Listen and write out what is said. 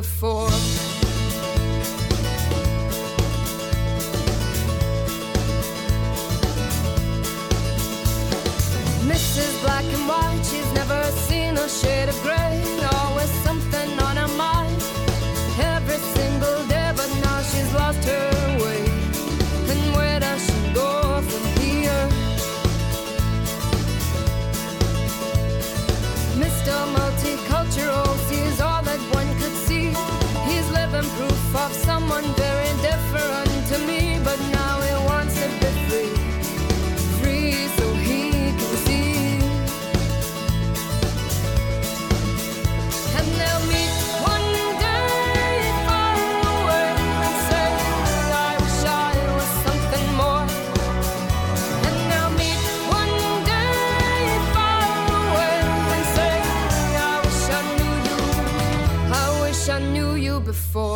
before. Mrs. Black and White, she's never seen a shade of grey. Always something on her mind every single day, but now she's lost her way. And where does she go from here? Mr. Multicultural sees all that one could see. He's living proof of someone very different to me, but now he wants to be free. Free so he can see. And they'll meet one day far away and say, I wish I was something more. And they'll meet one day far away and say, I wish I knew you. I wish I knew you before.